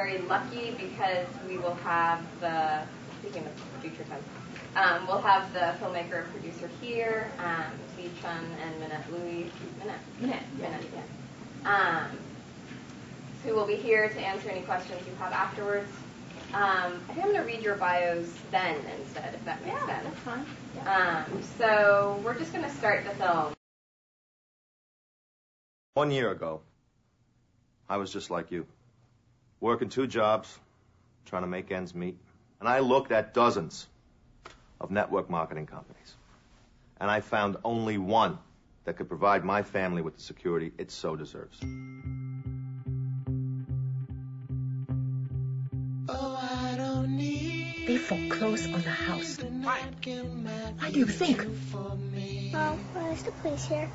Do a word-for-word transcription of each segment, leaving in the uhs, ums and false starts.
very lucky because we will have the, speaking of future tense, um, we'll have the filmmaker and producer here, um, Zi Chun and Minette Louis, Minette, Minette, Minette, yeah, um, who will be here to answer any questions you have afterwards. Um, I think I'm going to read your bios then instead, if that makes yeah, sense. That's fine. Yeah. Um, so we're just going to start the film. One year ago, I was just like you, working two jobs, trying to make ends meet. And I looked at dozens of network marketing companies. And I found only one that could provide my family with the security it so deserves. They foreclosed on the house. Why? Why do you think? Mom, why is the police here?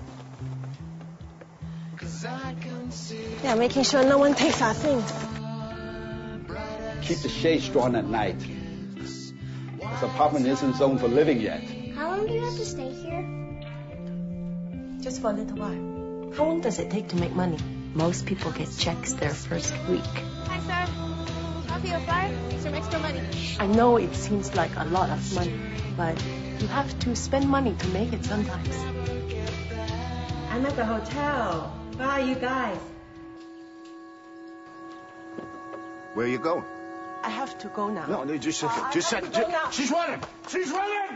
Yeah, making sure no one takes our things. Keep the shades drawn at night. This apartment isn't zoned for living yet. How long do you have to stay here? Just for a little while. How long does it take to make money? Most people get checks their first week. Hi, sir. Coffee or fire? Some extra money. I know it seems like a lot of money, but you have to spend money to make it sometimes. I'm at the hotel. Where are you guys? Where are you going? I have to go now. No, no, just, Uh, just, I have just, to go now. she's running! She's running!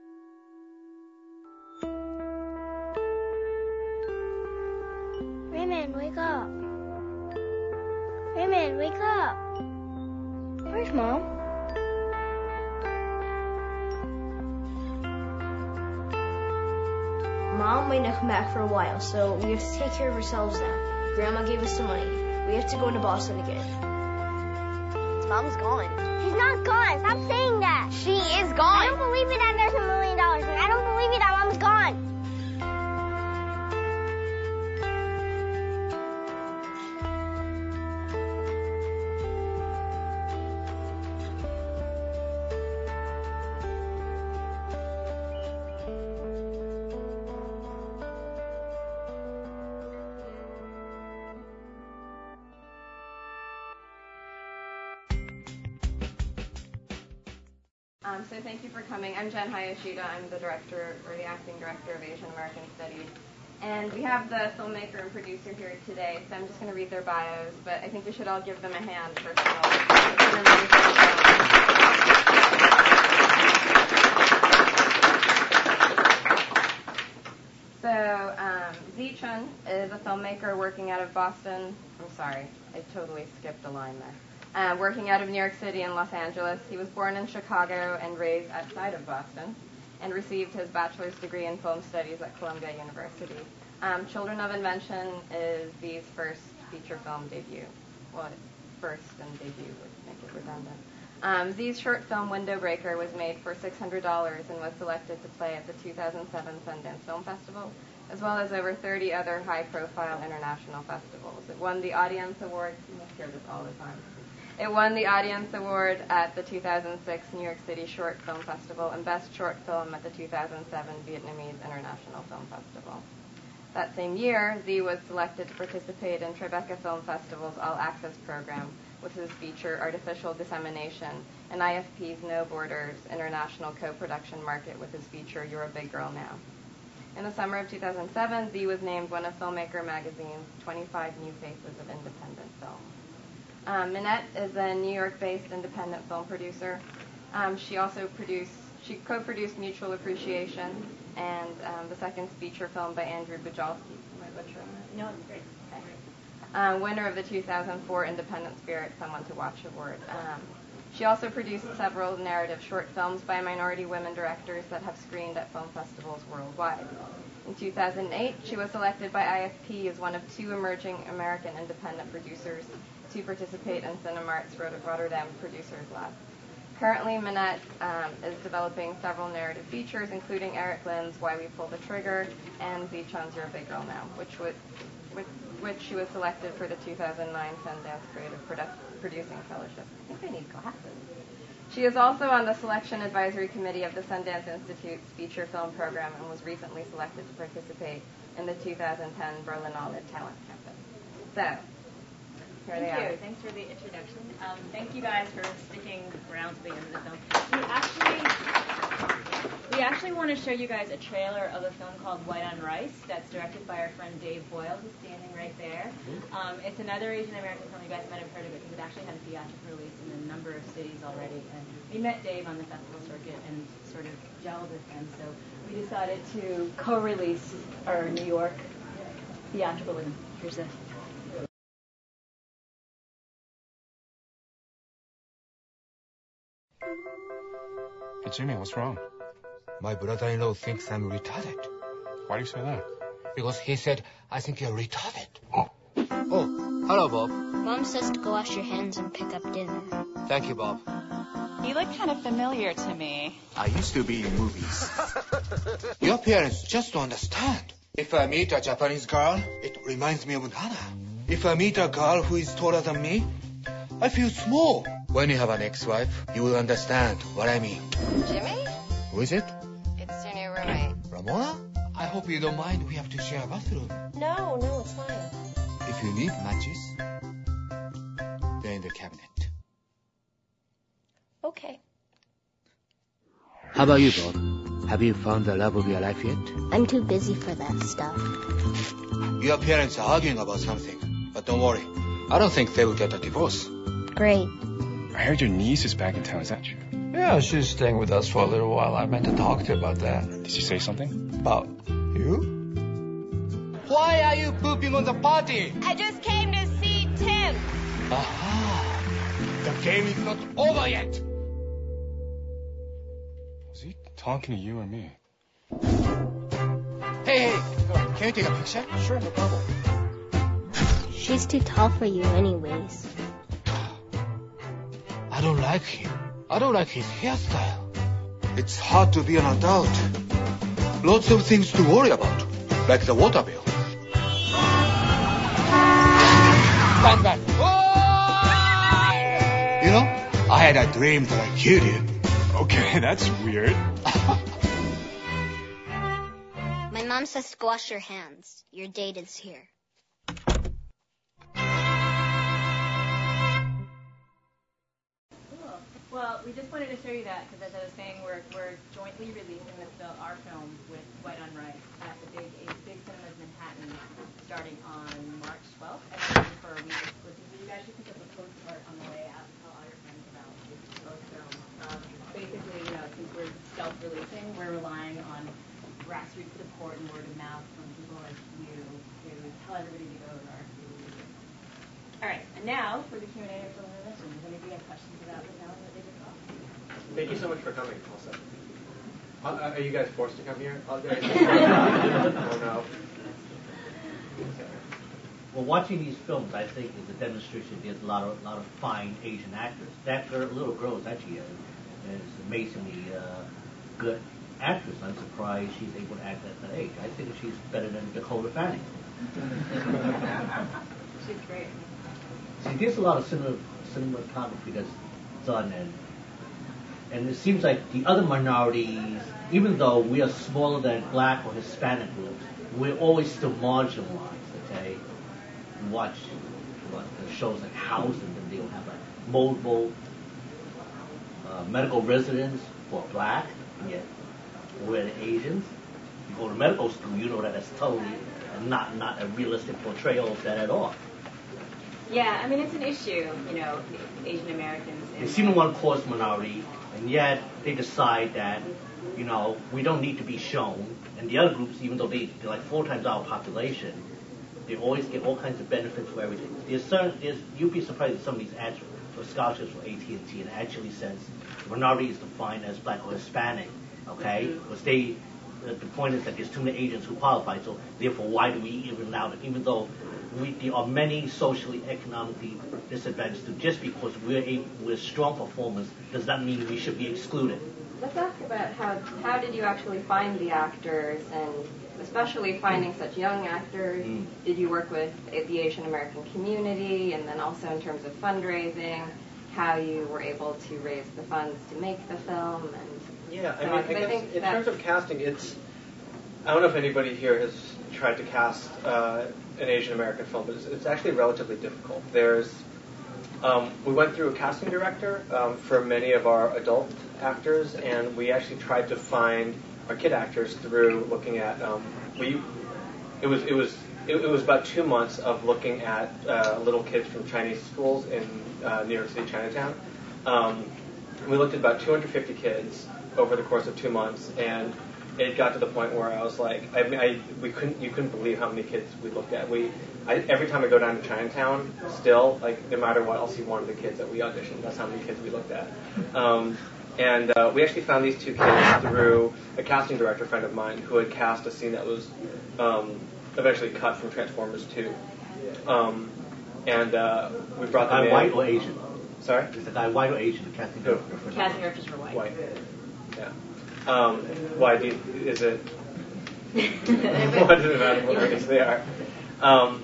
Raymond, wake up. Raymond, wake up. Where's Mom? Mom might not come back for a while, so we have to take care of ourselves now. Grandma gave us some money. We have to go to Boston again. Mom's gone. She's not gone. Stop saying that. She is gone. I don't believe it that there's a million dollars, and I don't believe it that Mom's gone. Um, so thank you for coming. I'm Jen Hayashida. I'm the director, or the acting director of Asian American Studies. And we have the filmmaker and producer here today, so I'm just going to read their bios, but I think we should all give them a hand, first of all. So, um, Zi Chun is a filmmaker working out of Boston. I'm sorry, I totally skipped a line there. Uh, working out of New York City and Los Angeles. He was born in Chicago and raised outside of Boston and received his bachelor's degree in film studies at Columbia University. Um, Children of Invention is Zi's first feature film debut. Well, first and debut would make it redundant. Um, Zi's short film Window Breaker was made for six hundred dollars and was selected to play at the two thousand seven Sundance Film Festival, as well as over thirty other high-profile international festivals. It won the Audience Award. You must hear this all the time. It won the Audience Award at the two thousand six New York City Short Film Festival and Best Short Film at the two thousand seven Vietnamese International Film Festival. That same year, Zi was selected to participate in Tribeca Film Festival's All Access program with his feature Artificial Dissemination and I F P's No Borders International Co-Production Market with his feature You're a Big Girl Now. In the summer of two thousand seven, Zi was named one of Filmmaker Magazine's twenty-five New Faces of Independent Film. Um, Minette is a New York-based independent film producer. Um, she also produced, she co-produced Mutual Appreciation and um, the second feature film by Andrew Bujalski. Am I butchering that? No, it's great. Okay. Uh, winner of the two thousand four Independent Spirit Someone to Watch Award. Um, she also produced several narrative short films by minority women directors that have screened at film festivals worldwide. In two thousand eight, she was selected by I F P as one of two emerging American independent producers to participate in Cinemart's Rotterdam Producers Lab. Currently, Minette um, is developing several narrative features, including Eric Lynn's Why We Pull the Trigger and Zi Chun's You're a Big Girl Now, which, would, which, which she was selected for the two thousand nine Sundance Creative Produ- Producing Fellowship. I think I need glasses. She is also on the Selection Advisory Committee of the Sundance Institute's feature film program and was recently selected to participate in the two thousand ten Berlinale Talent Campus. So, Here Thank they you. are. Thanks for the introduction. Um, thank you guys for sticking around to the end of the film. We actually, we actually want to show you guys a trailer of a film called White on Rice that's directed by our friend Dave Boyle, who's standing right there. Um, it's another Asian American film. You guys might have heard of it because it actually had a theatrical release in a number of cities already. And we met Dave on the festival circuit and sort of gelled with him. So we decided to co-release our New York theatrical with him. Here's this. Hey, Jimmy, what's wrong? My brother-in-law thinks I'm retarded. Why do you say that? Because he said, I think you're retarded. Oh, oh hello, Bob. Mom says to go wash your hands and pick up dinner. Thank you, Bob. You look kind of familiar to me. I used to be in movies. Your parents just don't understand. If I meet a Japanese girl, it reminds me of Nana. If I meet a girl who is taller than me, I feel small. When you have an ex-wife, you will understand what I mean. Jimmy? Who is it? It's your new roommate. Ramona? I hope you don't mind we have to share a bathroom. No, no, it's fine. If you need matches, they're in the cabinet. Okay. How about you, Bob? Have you found the love of your life yet? I'm too busy for that stuff. Your parents are arguing about something, but don't worry. I don't think they will get a divorce. Great. I heard your niece is back in town. Is that true? Yeah, she's staying with us for a little while. I meant to talk to you about that. Did she say something? About you? Why are you pooping on the party? I just came to see Tim. Aha! The game is not over yet. Was he talking to you or me? Hey, hey, can you take a picture? Sure, no problem. She's too tall for you anyways. I don't like him. I don't like his hairstyle. It's hard to be an adult. Lots of things to worry about, like the water bill. Stand back. You know, I had a dream that I killed you. Okay, that's weird. My mom says to go wash your hands. Your date is here. Well, we just wanted to show you that because, as I was saying, we're we're jointly releasing the fil- our film with White on Rice at the big a big cinemas Manhattan, starting on March twelfth. And then for a week exclusively, you guys should pick up a postcard on the way out and tell all your friends about both films. Um, basically, you know, since we're self-releasing, we're relying on grassroots support and word of mouth from people like you to tell everybody to go to our movie. All right, and now for the Q and A for the listeners. Does anybody have questions about the film that they just saw? Thank you so much for coming, also. Uh, are you guys forced to come here? Oh, no. Well, watching these films, I think, is a demonstration. There's a lot of lot of fine Asian actors. That girl, little girl is actually a, is amazingly uh, good actress. I'm surprised she's able to act at that age. I think she's better than Dakota Fanning. She's great. See, there's a lot of cinema, cinematography that's done, and and it seems like the other minorities, even though we are smaller than black or Hispanic groups, we're always still marginalized, okay? You watch what, the shows like House, and then they'll have like mobile uh, medical residence for black, and yet we're the Asians. You go to medical school, you know that that's totally not, not a realistic portrayal of that at all. Yeah, I mean, it's an issue, you know, Asian Americans. They seem to want to cause minority, and yet they decide that, you know, we don't need to be shown. And the other groups, even though they, they're like four times our population, they always get all kinds of benefits for everything. There's certain, there's, you'd be surprised at some of these ads for scholarships for A T and T, and it actually says minority is defined as black or Hispanic, okay? Because mm-hmm. they, the, the point is that there's too many Asians who qualify, so therefore why do we even allow them, even though we, there are many socially, economically disadvantaged. Just because we're a, we're strong performers does not mean we should be excluded. Let's ask about how how did you actually find the actors, and especially finding such young actors. Mm. Did you work with the Asian American community, and then also in terms of fundraising, how you were able to raise the funds to make the film? And yeah, I so mean, on, I guess I think in terms of casting, it's I don't know if anybody here has tried to cast uh, an Asian American film, but it's, it's actually relatively difficult. There's um, we went through a casting director um, for many of our adult actors, and we actually tried to find our kid actors through looking at um, we. It was it was it, it was about two months of looking at uh, little kids from Chinese schools in uh, New York City, Chinatown. Um, we looked at about two hundred fifty kids over the course of two months, and it got to the point where I was like, I, I we couldn't you couldn't believe how many kids we looked at. We I, every time I go down to Chinatown, still like no matter what, I'll see one of the kids that we auditioned. That's how many kids we looked at. Um, And uh, we actually found these two kids through a casting director friend of mine who had cast a scene that was um, eventually cut from Transformers two. Um, and uh, we brought them Guy in. white or Asian? Sorry? Is the guy white or Asian? The casting director. The casting directors were white. White. Yeah. Um, why do you, is it? Why does it matter what race they are? Um,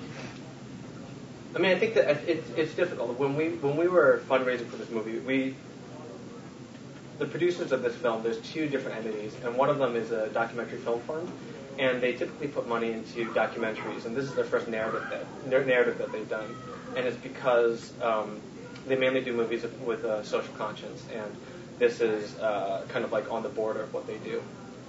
I mean, I think that it's it's difficult. When we when we were fundraising for this movie, we. The producers of this film, there's two different entities, and one of them is a documentary film fund, and they typically put money into documentaries, and this is their first narrative that narrative that they've done, and it's because um, they mainly do movies with a social conscience, and this is uh, kind of like on the border of what they do.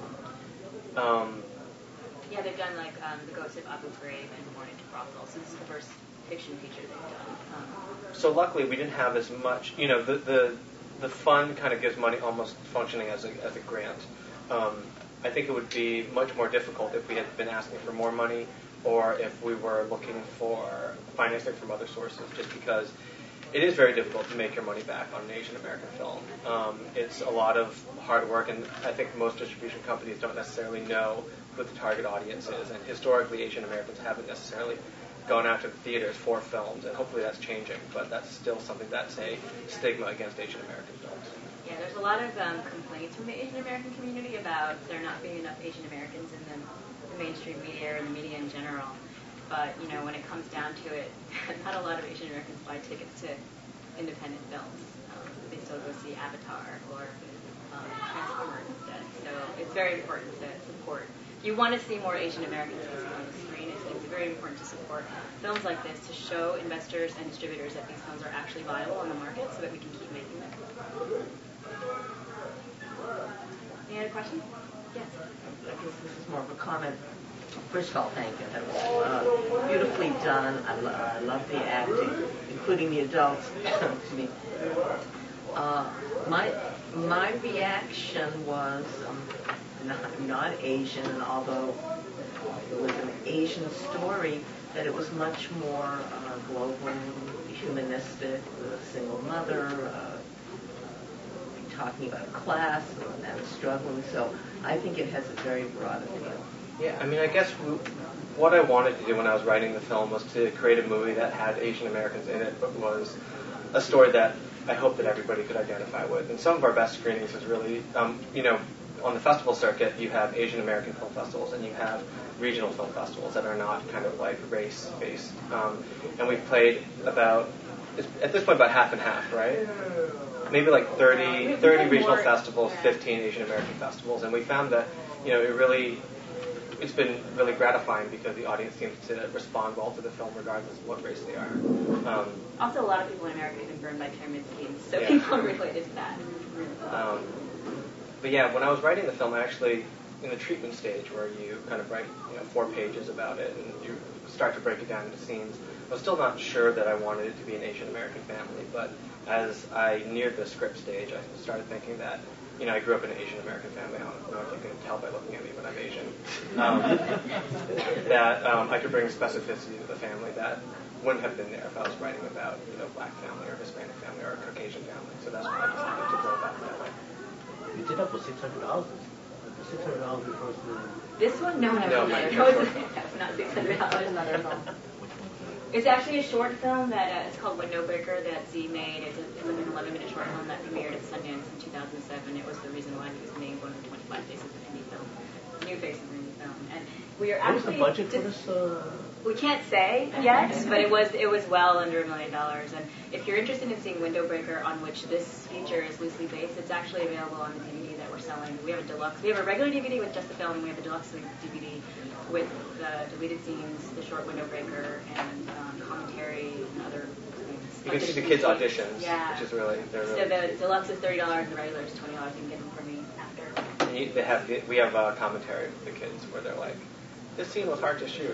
Um, yeah, they've done like um, The Ghost of Abu Ghraib and Morning to Brothel, so this is the first fiction feature they've done. Um, so luckily, we didn't have as much, you know, the the The fund kind of gives money almost functioning as a as a grant. Um, I think it would be much more difficult if we had been asking for more money, or if we were looking for financing from other sources. Just because it is very difficult to make your money back on an Asian American film. Um, it's a lot of hard work, and I think most distribution companies don't necessarily know who the target audience is. And historically, Asian Americans haven't necessarily gone out to the theaters for films, and hopefully that's changing, but that's still something that's a stigma against Asian American films. Yeah, there's a lot of um, complaints from the Asian American community about there not being enough Asian Americans in the, the mainstream media or the media in general. But, you know, when it comes down to it, not a lot of Asian Americans buy tickets to independent films. Um, they still go see Avatar or um, Transformers instead. So it's very important to support. If you want to see more Asian Americans on the screen, it's, it's very important to support films like this to show investors and distributors that these films are actually viable on the market so that we can keep making them. Any other questions? Yes. I guess this is more of a comment. First of all, thank you. That was uh, beautifully done. I, lo- I love the acting, including the adults. Excuse me. Uh, my my reaction was um, not, not Asian, and although it was an Asian story, that it was much more uh, global, humanistic, with a single mother, uh, talking about class and, and struggling. So I think it has a very broad appeal. Yeah, I mean, I guess we, what I wanted to do when I was writing the film was to create a movie that had Asian Americans in it, but was a story that I hope that everybody could identify with. And some of our best screenings is really, um, you know, on the festival circuit, you have Asian American film festivals and you have regional film festivals that are not kind of like race-based. Um, and we've played about, it's, at this point, about half and half, right? Maybe like thirty, thirty regional festivals, fifteen Asian American festivals. And we found that, you know, it really, it's been really gratifying because the audience seems to respond well to the film regardless of what race they are. Um, also, a lot of people in America have been burned by pyramid schemes, so yeah. people related to that. Um, but yeah, when I was writing the film, I actually, in the treatment stage where you kind of write, you know, four pages about it and you start to break it down into scenes, I was still not sure that I wanted it to be an Asian American family, but as I neared the script stage, I started thinking that, you know, I grew up in an Asian American family. I don't know if you can tell by looking at me, but I'm Asian. Um, that um, I could bring a specificity to the family that wouldn't have been there if I was writing about, you know, black family or Hispanic family or a Caucasian family. So that's why I decided to go about it that way. You did that for six hundred dollars. Six hundred dollars before the. This one, no, no, no, no, no, that's not six hundred dollars. Another film. It's actually a short film that uh, it's called Windowbreaker that Z made. It's, a, it's like an eleven-minute short film that premiered at Sundance in two thousand seven. It was the reason why he was named one of the twenty-five faces of indie film, new face of indie film. And we are actually. What was the budget for this? Uh... We can't say yet, but it was it was well under a million dollars. And if you're interested in seeing Windowbreaker, on which this feature is loosely based, it's actually available on the D V D that we're selling. We have a deluxe. We have a regular D V D with just the film, and we have a deluxe D V D with the deleted scenes, the short window breaker, and um, commentary and other. You can see the kids' auditions, yeah. which is really. They're So really the deluxe is thirty dollars, and the regular is twenty dollars. You can get them from me after. and you, they have we have uh, commentary with the kids where they're like, "This scene was hard to shoot."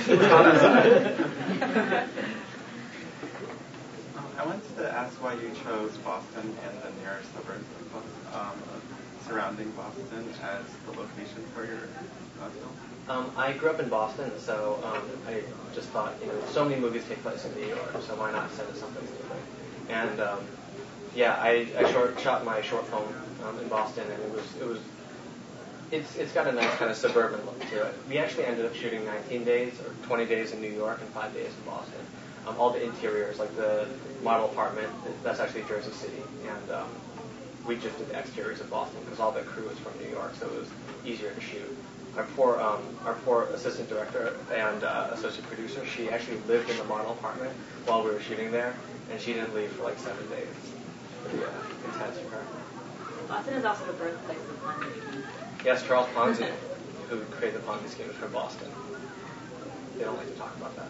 I wanted to ask why you chose Boston and the nearest suburbs um, surrounding Boston as the location for your uh, film. Um, I grew up in Boston, so um, I just thought, you know, so many movies take place in New York, so why not set it someplace different? And um, yeah, I, I short, shot my short film um, in Boston, and it was it was it's it's got a nice kind of suburban look to it. We actually ended up shooting nineteen days or twenty days in New York and five days in Boston. Um, all the interiors, like the model apartment, that's actually Jersey City, and um, we just did the exteriors of Boston because all the crew was from New York, so it was easier to shoot. Our poor, um, our poor assistant director and uh, associate producer, she actually lived in the model apartment while we were shooting there, and she didn't leave for like seven days. Pretty uh, intense for her. Boston is also the birthplace of the Ponzi scheme. Yes, Charles Ponzi, who created the Ponzi scheme, is from Boston. They don't like to talk about that.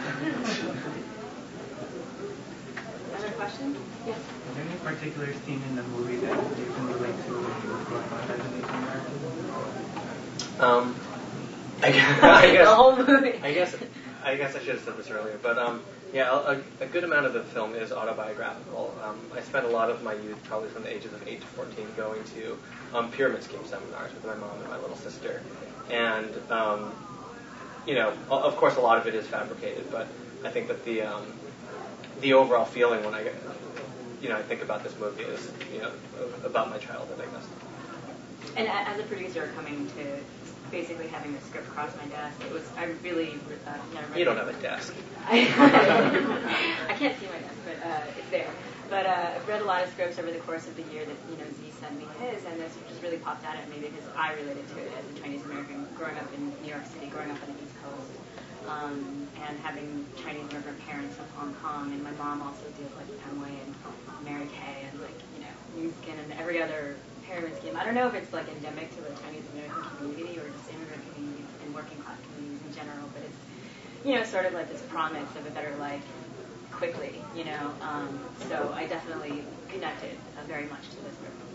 Other questions? Yes. Is there any particular scene in the movie that you can relate to when you were growing up as an Asian American? Um, I guess, I guess the whole movie. I guess I guess I should have said this earlier, but um, yeah, a, a good amount of the film is autobiographical. Um, I spent a lot of my youth, probably from the ages of eight to fourteen, going to um, pyramid scheme seminars with my mom and my little sister, and um, you know, of course, a lot of it is fabricated, but I think that the um, the overall feeling when I you know I think about this movie is you know about my childhood, I guess. And as a producer, coming to basically having the script cross my desk, it was I really uh, never read You don't have a desk. I, I can't see my desk, but uh, it's there. But uh, I've read a lot of scripts over the course of the year that you know Z sent me his, and this just really popped out at me because I related to it as a Chinese American growing up in New York City, growing up on the East Coast, um, and having Chinese immigrant parents from Hong Kong, and my mom also did like Amway and Mary Kay and like you know New Skin and every other pyramid scheme. I don't know if it's like endemic to the Chinese American community or just immigrant communities and working class communities in general, but it's you know sort of like this promise of a better life quickly, you know. Um, so I definitely connected uh, very much to this group.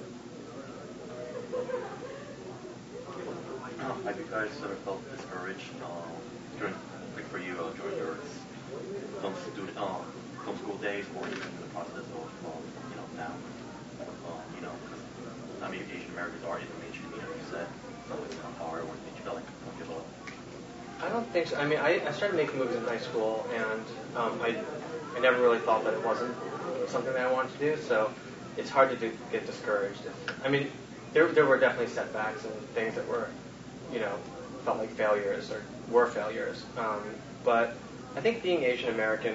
Uh, have you guys ever felt discouraged uh, during, like for you, uh, during your film student, uh, film school days, or even in the process of, um, you know, now? Um, you know, because I mean, Asian Americans are in the mainstream, you know, you said, so it's kind of hard, or did you feel like don't give up? I don't think so. I mean, I, I started making movies in high school, and um, I I never really thought that it wasn't something that I wanted to do. So it's hard to do, get discouraged. If, I mean, there there were definitely setbacks and things that were, you know, felt like failures or were failures. Um, but I think being Asian American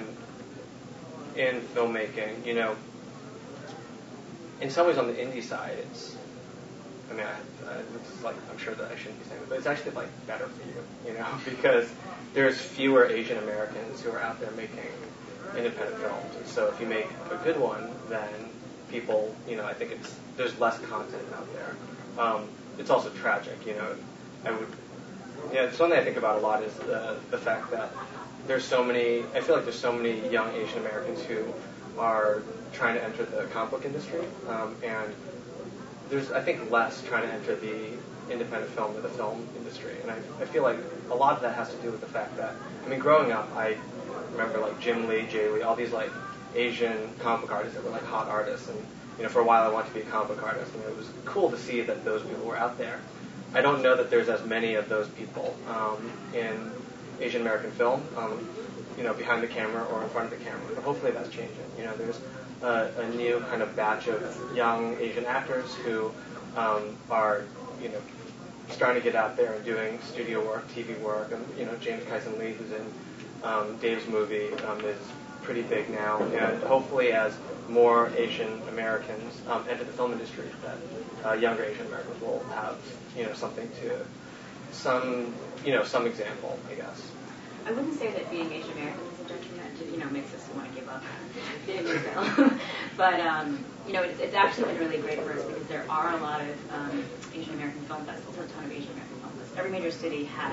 in filmmaking, you know, in some ways on the indie side, it's. I mean, I, uh, it's like I'm sure that I shouldn't be saying it, but it's actually like better for you, you know, because there's fewer Asian Americans who are out there making independent films, and so if you make a good one, then people, you know, I think it's there's less content out there. Um, it's also tragic, you know. I would, yeah, something I think about a lot is the the fact that there's so many. I feel like there's so many young Asian Americans who are trying to enter the comic book industry, um, and there's, I think, less trying to enter the independent film or the film industry. And I, I feel like a lot of that has to do with the fact that, I mean, growing up, I remember, like, Jim Lee, Jay Lee, all these, like, Asian comic book artists that were, like, hot artists. And, you know, for a while I wanted to be a comic book artist. And it was cool to see that those people were out there. I don't know that there's as many of those people um, in Asian American film, um, you know, behind the camera or in front of the camera. But hopefully that's changing. You know, there's a, a new kind of batch of young Asian actors who um, are, you know, starting to get out there and doing studio work, T V work. And, you know, James Kyson Lee, who's in um, Dave's movie, um, is pretty big now. And hopefully as more Asian Americans um, enter the film industry, that uh, younger Asian Americans will have, you know, something to, some, you know, some example, I guess. I wouldn't say that being Asian American is a detriment. You know, makes us want to give up being a film. But um, you know, it's, it's actually been really great for us because there are a lot of um, Asian American film festivals, a ton of Asian American film festivals. Every major city has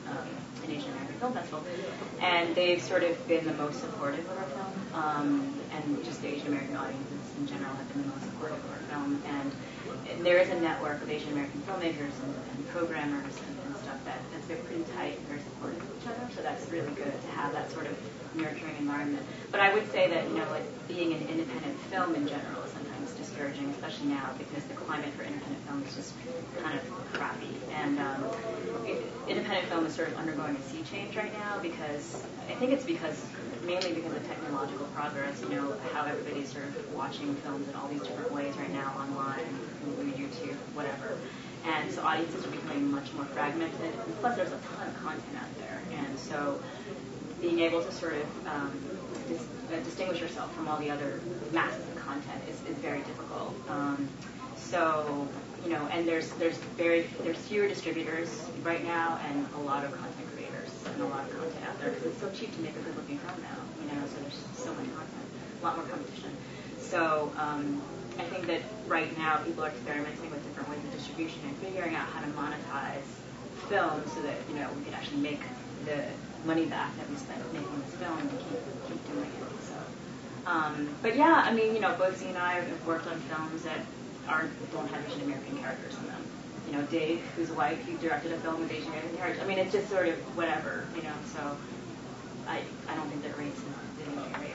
um, an Asian American Film Festival, and they've sort of been the most supportive of our film, um, and just the Asian American audiences in general have been the most supportive of our film. And, and there is a network of Asian American filmmakers and, and programmers and, and stuff that, that's been pretty tight and very supportive of each other. So that's really good to have that sort of nurturing environment. But I would say that, you know, like being an independent film in general is sometimes discouraging, especially now because the climate for independent film is just kind of crappy. And um, it, independent film is sort of undergoing a sea change right now because I think it's because mainly because of technological progress. You know how everybody's sort of watching films in all these different ways right now online, through YouTube, whatever. And so audiences are becoming much more fragmented. And plus, there's a ton of content out there, and so being able to sort of um, dis- uh, distinguish yourself from all the other masses of content is, is very difficult. Um, so, you know, and there's there's very there's fewer distributors right now, and a lot of content creators and a lot of content out there because it's so cheap to make a good-looking film now. You know, so there's so much content, a lot more competition. So um, I think that right now people are experimenting with different ways of distribution and figuring out how to monetize film so that you know we can actually make the money back that we spent making this film and keep keep doing it. So, um, but yeah, I mean, you know, both Z and I have worked on films that aren't don't have Asian American characters in them. You know, Dave, who's white, he directed a film with Asian American characters. I mean, it's just sort of whatever, you know. So, I I don't think that race is the barrier.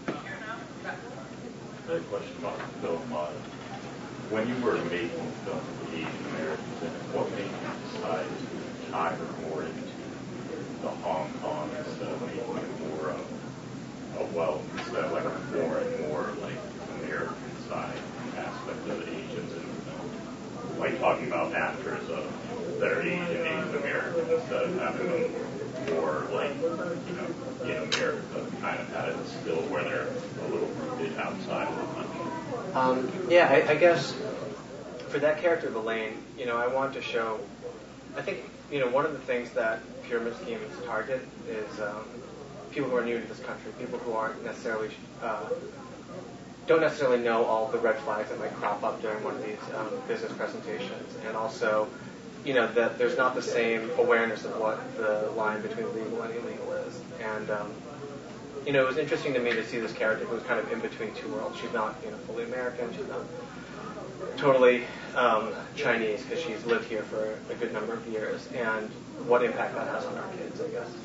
I have a question about the film. Uh, when you were making the film with the Asian Americans in it, what made you decide to tie her more into the Hong Kong instead of making it more of a, well, instead of like a foreign, more like American side aspect of the Asians in the film? Like talking about actors of, that are Asian, Asian American, instead of having them more like, you know, in America, kind of had it still where they're a little rooted outside of the country. Um, yeah, I, I guess for that character of Elaine, you know, I want to show, I think, you know, one of the things that pyramid schemes target is um, people who are new to this country, people who aren't necessarily, uh, don't necessarily know all the red flags that might crop up during one of these um, business presentations, and also, you know, that there's not the same awareness of what the line between legal and illegal is. And, um, you know, it was interesting to me to see this character who was kind of in between two worlds. She's not, you know, fully American. She's not totally um, Chinese because she's lived here for a good number of years, and what impact that has on our kids, I guess.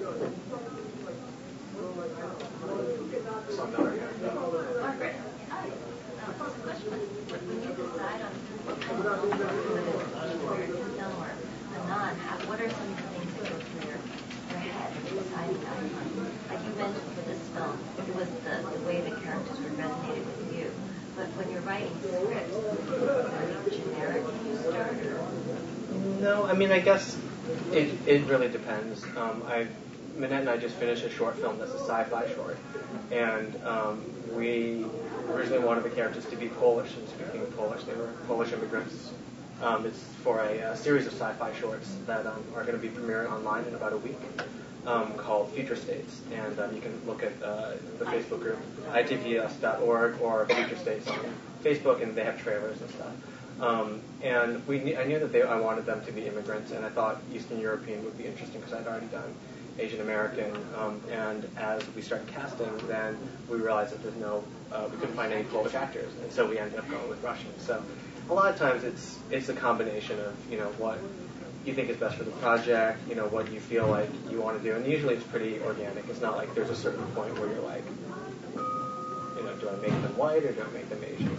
So I'm not here. Margaret, hi. Um, question. When you decide on what kind of film, whether it's Asian American film or a non, what are some of the things that go through your, your head when you're deciding that? Like you mentioned for this film, it was the, the way the characters were resonated with you. But when you're writing scripts, are you generic when you start? Or? No, I mean, I guess it it really depends. Um, I Minette and I just finished a short film that's a sci-fi short, and um, we originally wanted the characters to be Polish. And speaking of Polish, they were Polish immigrants. Um, it's for a, a series of sci-fi shorts that um, are going to be premiering online in about a week, um, called Future States. And um, you can look at uh, the Facebook group, I T P S dot org or Future States on Facebook, and they have trailers and stuff. Um, and we, I knew that they, I wanted them to be immigrants, and I thought Eastern European would be interesting because I'd already done Asian American. Um, and as we started casting, then we realized that there's no, uh, we couldn't find any Polish actors, and so we ended up going with Russian. So a lot of times it's it's a combination of, you know, what you think is best for the project, you know, what you feel like you want to do, and usually it's pretty organic. It's not like there's a certain point where you're like, you know, do I make them white or do I make them Asian?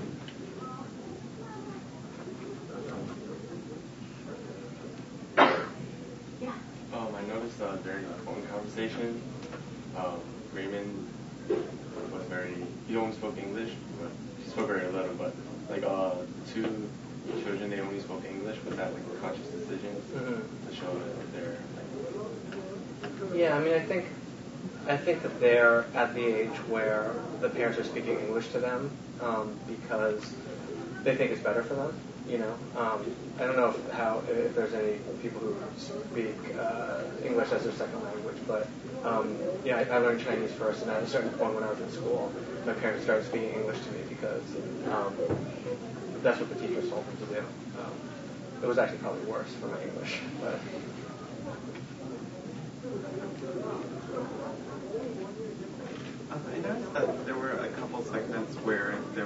Yeah. Um, I noticed uh, during the phone conversation, um, Raymond was very, he only spoke English, but he spoke very little, but like uh, two children, they only spoke English. Was that like a conscious decision mm-hmm. to show that they're like... Yeah, I mean, I think I think that they're at the age where the parents are speaking English to them um, because they think it's better for them. You know, um, I don't know if, how if there's any people who speak uh, English as their second language, but um, yeah, I, I learned Chinese first, and at a certain point when I was in school, my parents started speaking English to me because um, that's what the teachers told them to do. Um, it was actually probably worse for my English, but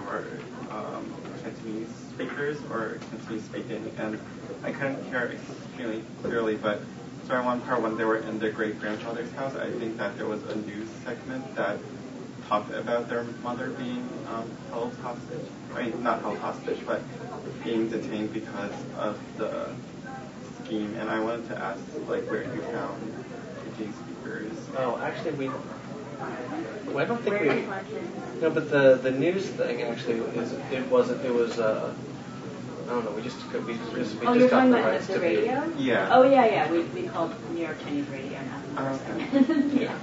were um, Cantonese speakers or Cantonese speaking, and I couldn't hear extremely clearly, but during one part when they were in their great-grandfather's house, I think that there was a news segment that talked about their mother being um, held hostage. I mean, not held hostage, but being detained because of the scheme. And I wanted to ask, like, where you found Cantonese speakers. Oh, actually, we. Well, I don't think we. No, but the the news thing actually is it wasn't. It was. Uh, I don't know. We just could. We just. We oh, just you're got talking the about rights the to radio? Be, yeah. Oh yeah, yeah. We we called New York Chinese Radio now. Oh, okay. yeah.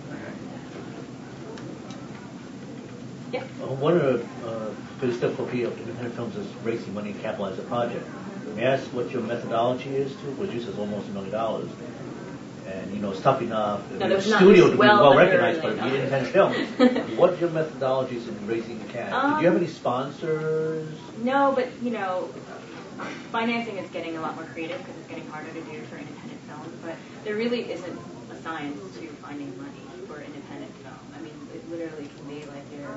Yeah. Uh, one of the uh, biggest difficulty of independent films is raising money to capitalize the project. May I ask what your methodology is to produce is almost a million dollars? And, you know, it's tough enough in No, the there's not. studio There's to well be well under a recognized for million the independent film. What are your methodologies in raising the cash? Um, Do you have any sponsors? No, but, you know, financing is getting a lot more creative because it's getting harder to do for independent films. But there really isn't a science to finding money for independent film. I mean, it literally can be like your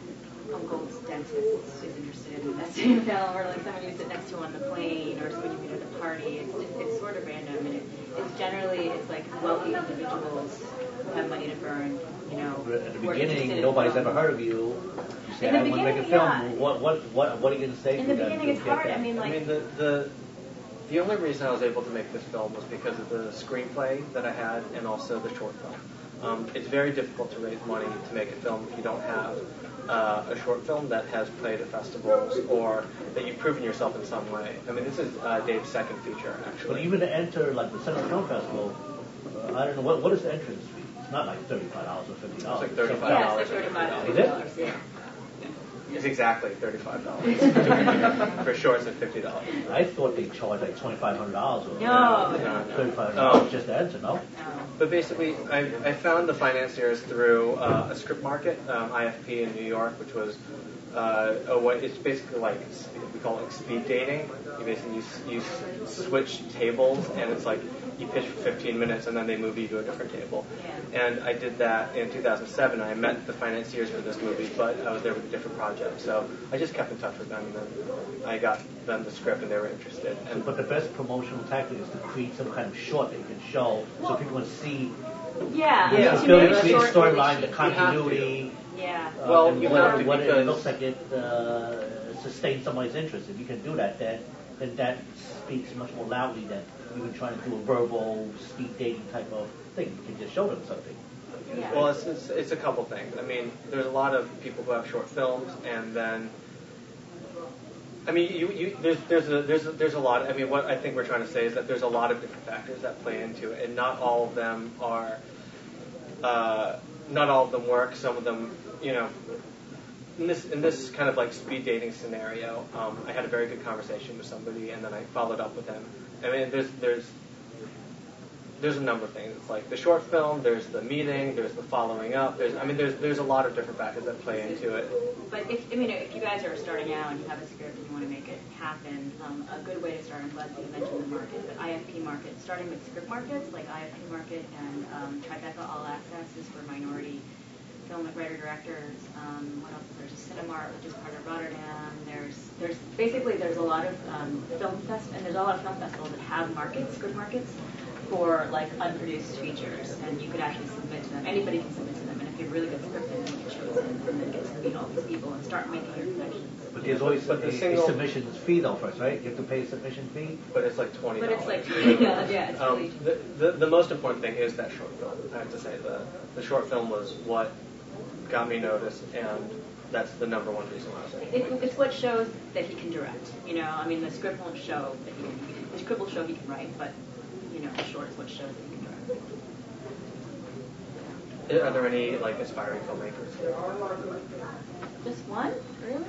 uncle's dentist is interested in investing in film, or like someone you sit next to on the plane, or someone you meet at a party. It's just, it's sort of random, and it, it's generally it's like wealthy individuals who have money to burn. You know, At the who are interested beginning, in nobody's film. ever heard of you. You say, In the I want to make a beginning, film. yeah. What, what, what, what are you going to say In to the them beginning, to it's get hard. that? I mean, like I mean, the, the the only reason I was able to make this film was because of the screenplay that I had and also the short film. Um, it's very difficult to raise money to make a film if you don't have uh, a short film that has played at festivals or that you've proven yourself in some way. I mean, this is uh, Dave's second feature, actually. But even to enter, like, the Central Film Festival, uh, I don't know, what, what is the entrance fee? It's not like thirty-five dollars or fifty dollars. It's like thirty-five dollars. Yeah, it's like thirty-five dollars. Is it? Yeah. It's exactly thirty-five dollars. For sure, it's at fifty dollars. I thought they charged like twenty-five hundred dollars or No. No, no. thirty-five dollars Um, just to enter, no? But basically, I, I found the financiers through uh, a script market, um, I F P in New York, which was uh, a way, it's basically like, we call it like speed dating. You basically you, you switch tables, and it's like you pitch for fifteen minutes, and then they move you to a different table. And I did that in two thousand seven. I met the financiers for this movie, but I was there with a different project. So I just kept in touch with them, and then I got them the script, and they were interested. And But the best promotional tactic is to create some kind of short that you can show so people can see Yeah. the Yeah. film, To the make a short storyline, the really continuity. Yeah. Uh, Well, and you what, have to what it because- looks like it uh, sustains somebody's interest. If you can do that, then, then that speaks much more loudly than even trying to do a verbal speed dating type of thing. You can just show them something. Yeah. Well, it's, it's, it's a couple things. I mean, there's a lot of people who have short films, and then, I mean, you, you, there's, there's, a, there's, a, there's a lot. I mean, what I think we're trying to say is that there's a lot of different factors that play into it, and not all of them are, uh, not all of them work. Some of them, you know, in this in this kind of like speed dating scenario, um, I had a very good conversation with somebody, and then I followed up with them. I mean, there's there's there's a number of things. It's like the short film, there's the meeting, there's the following up. There's I mean, there's there's a lot of different factors that play into it. But if I mean, if you guys are starting out and you have a script and you want to make it happen, um, a good way to start. I'm glad that you mentioned the market, but I F P market, starting with script markets like I F P market and um, Tribeca All Access is for minority film writer directors. Um, what else? There's Cinemart, which is part of Rotterdam. There's there's basically there's a lot of um, film fest and there's a lot of film festivals that have markets, script markets, for like unproduced features, and you could actually submit to them. Anybody can submit to them, and if you have really good script, then you can show it and then get to meet all these people and start making your connections. But there's always But the a, single- a submission fee though first, right? You have to pay a submission fee. But it's like twenty But dollars. it's like twenty dollars, yeah, it's um, really. the, the the most important thing is that short film. I have to say the the short film was what got me noticed, and that's the number one reason why I was able to It, make it's what shows that he can direct. You know, I mean, the script won't show that he can. The script will show he can write, but you know, the short is what shows that he can direct. it. Are there any like aspiring filmmakers? Just one, really?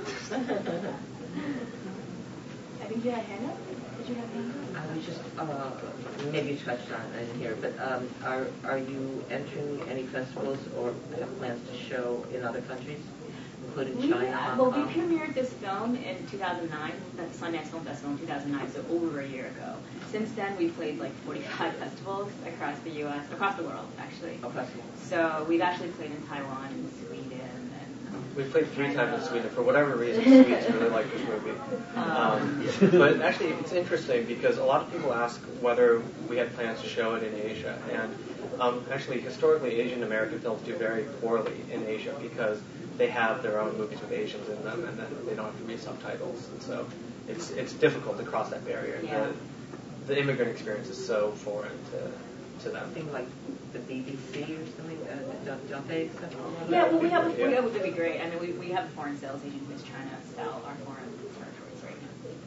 I think you had a hand up. Did you have a hand up? I was just, uh, maybe you touched on it, I didn't hear it, but um, are, are you entering any festivals or have plans to show in other countries, including We, China, uh, Hong well, Kong? we premiered this film in two thousand nine at the Sundance Film Festival in two thousand nine, so over a year ago. Since then, we've played like forty-five festivals across the U S, across the world, actually. Okay. So we've actually played in Taiwan and Sweden and we played three times in Sweden. For whatever reason, Swedes really like this movie. Um, but actually, it's interesting because a lot of people ask whether we had plans to show it in Asia. And um, actually, historically, Asian American films do very poorly in Asia because they have their own movies with Asians in them, and then they don't have to read subtitles. And so it's it's difficult to cross that barrier. Yeah. The, the immigrant experience is so foreign to to them. Something like the B B C or something, uh, don't, don't they accept all of Yeah, that? well, we have, Yeah. we have, would be great. I mean, we, we have a foreign sales agent who's trying to sell our foreign territories right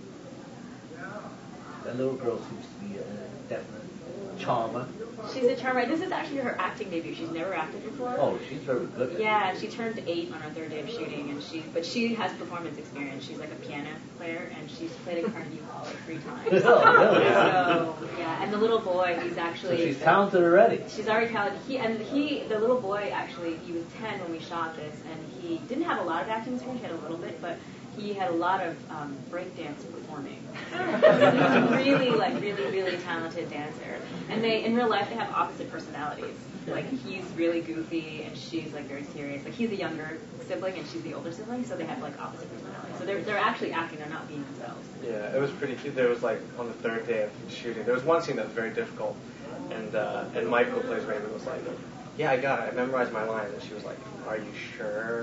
now. That little girl seems to be a definite charmer. She's a charmer. This is actually her acting debut. She's never acted before. Oh, she's very good. At Yeah, and she turned eight on her third day of shooting, and she, but she has performance experience. She's like a piano player, and she's played at Carnegie Hall like three times. Oh, really? So yeah, and the little boy, he's So actually. she's talented already. She's already talented. He and he, the little boy, actually, he was ten when we shot this, and he didn't have a lot of acting experience. He had a little bit, but he had a lot of um, breakdance performing. really, like, really, really talented dancer. And they, in real life, they have opposite personalities. Like, he's really goofy, and she's, like, very serious. Like, he's the younger sibling, and she's the older sibling, so they have, like, opposite personalities. So they're, they're actually acting, they're not being themselves. Yeah, it was pretty cute. There was, like, on the third day of shooting, there was one scene that was very difficult, and uh, and Mike, who plays Raymond, was like, yeah, I got it. I memorized my lines. And she was like, are you sure?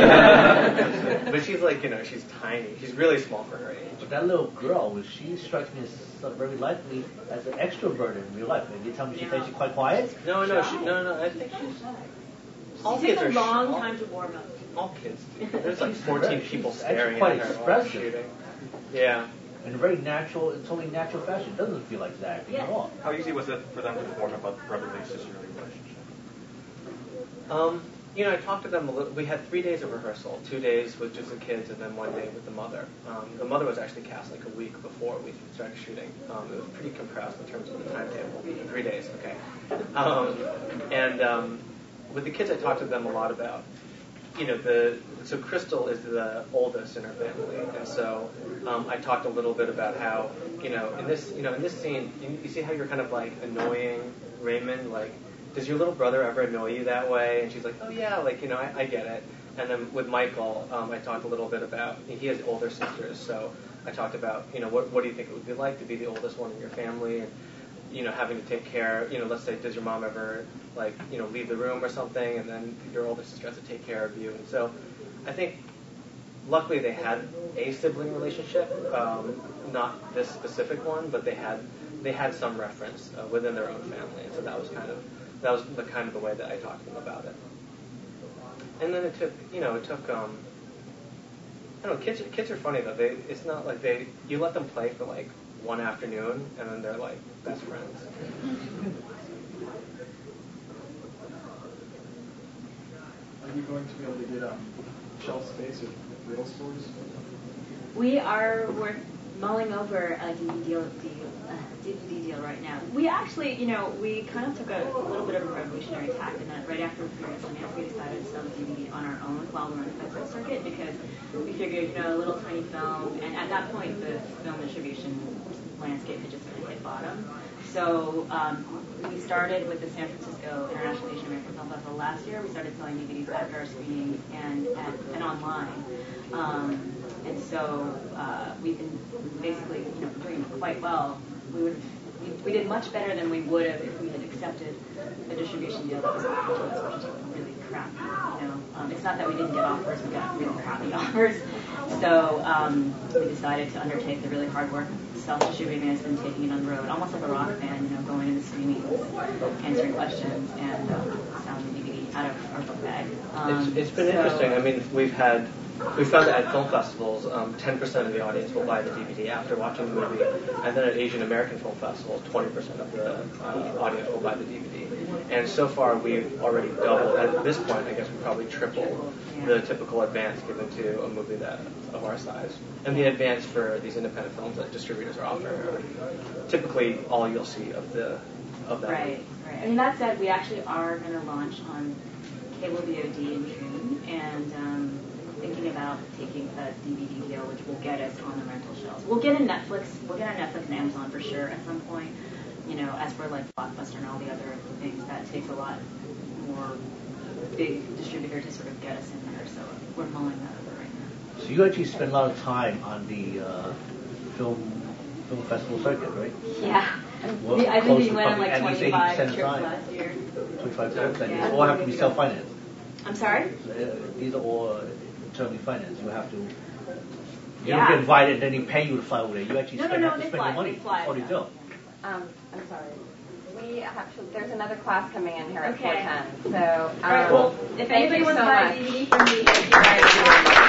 But she's like, you know, she's tiny. She's really small for her age. But that little girl, she strikes me as so very likely as an extrovert in real life. Maybe you tell me she thinks she's quite quiet? No, no, she, no, no. I think she's. All She kids takes a are long sh- time to warm up. All kids do. There's like She's fourteen very- people she's staring actually quite at her while expressive. shooting. Yeah. In a very natural, in totally natural fashion. It doesn't feel like that Yeah. at all. How easy was it for them to form a brotherly sisterly relationship? Um, you know, I talked to them a little. We had three days of rehearsal, two days with just the kids, and then one day with the mother. Um, the mother was actually cast like a week before we started shooting. Um, it was pretty compressed in terms of the timetable. Three days, okay. Um, and um, with the kids, I talked to them a lot about, you know, the so Crystal is the oldest in her family, and so um, I talked a little bit about how, you know, in this, you know, in this scene, you, you see how you're kind of like annoying Raymond, like. Does your little brother ever annoy you that way? And she's like, oh yeah, like, you know, I, I get it. And then with Michael, um, I talked a little bit about, he has older sisters, so I talked about, you know, what, what do you think it would be like to be the oldest one in your family, and, you know, having to take care, you know, let's say, does your mom ever, like, you know, leave the room or something, and then your older sister has to take care of you. And so I think, luckily they had a sibling relationship, um, not this specific one, but they had, they had some reference uh, within their own family, and so that was kind of, that was the kind of the way that I talked to them about it. And then it took, you know, it took, um, I don't know, kids, kids are funny though. They, it's not like they, you let them play for like one afternoon, and then they're like best friends. Are you going to be able to get um, shelf space at real stores? We are we're mulling over a D V D deal, deal, uh, D V D deal right now. We actually, you know, we kind of took a, a little bit of a revolutionary tack in that right after we premiered Sundance, we decided to sell the D V D on our own while we were on the festival circuit because we figured, you know, a little tiny film, and at that point the film distribution landscape had just kind of hit bottom. So um, we started with the San Francisco International Asian American Film Festival last year. We started selling D V Ds after our screening and at, and online. Um, and so uh, we've been basically, you know, doing quite well. We would we, we did much better than we would have if we had accepted a distribution deal that was offered to us, which is really crappy. You know, um, it's not that we didn't get offers; we got really crappy offers. So um, we decided to undertake the really hard work of self-distributing this and taking it on the road, almost like a rock band. You know, going into screenings, answering questions, and um, selling the D V D out of our book bag. Um, It's, it's been so interesting. I mean, we've had, we found that at film festivals, um, ten percent of the audience will buy the D V D after watching the movie, and then at Asian American film festivals, twenty percent of the uh, audience will buy the D V D. And so far, we've already doubled. At this point, I guess we probably tripled the typical advance given to a movie that of our size. And the advance for these independent films that distributors are offering are typically all you'll see of the of that. Right, right. I mean, that said, we actually are going to launch on cable V O D in June, and um, thinking about taking a D V D deal, which will get us on the rental shelves. We'll get a Netflix, we'll get on Netflix and Amazon for sure at some point. You know, as for like Blockbuster and all the other things, that takes a lot more big distributor to sort of get us in there. So we're mulling that over right now. So you actually spend a lot of time on the uh, film film festival circuit, right? Yeah. Well, we, I think we close to went on public- like and it's twenty-five eighty percent trips time. last year. twenty-five trips, and Yeah. these all have to be self-financed. I'm sorry? Uh, These are all uh, internally financed. You have to. You Yeah. don't get invited and then they pay you to fly over there. You actually No, no, spend, no, have to they spend fly- your money. they fly, That's what you yeah. do. Um, I'm sorry. We actually, there's another class coming in here at Okay. four ten. So, um, All right, well, if thank anybody you wants so to buy a much. D V D from me, thank you very much.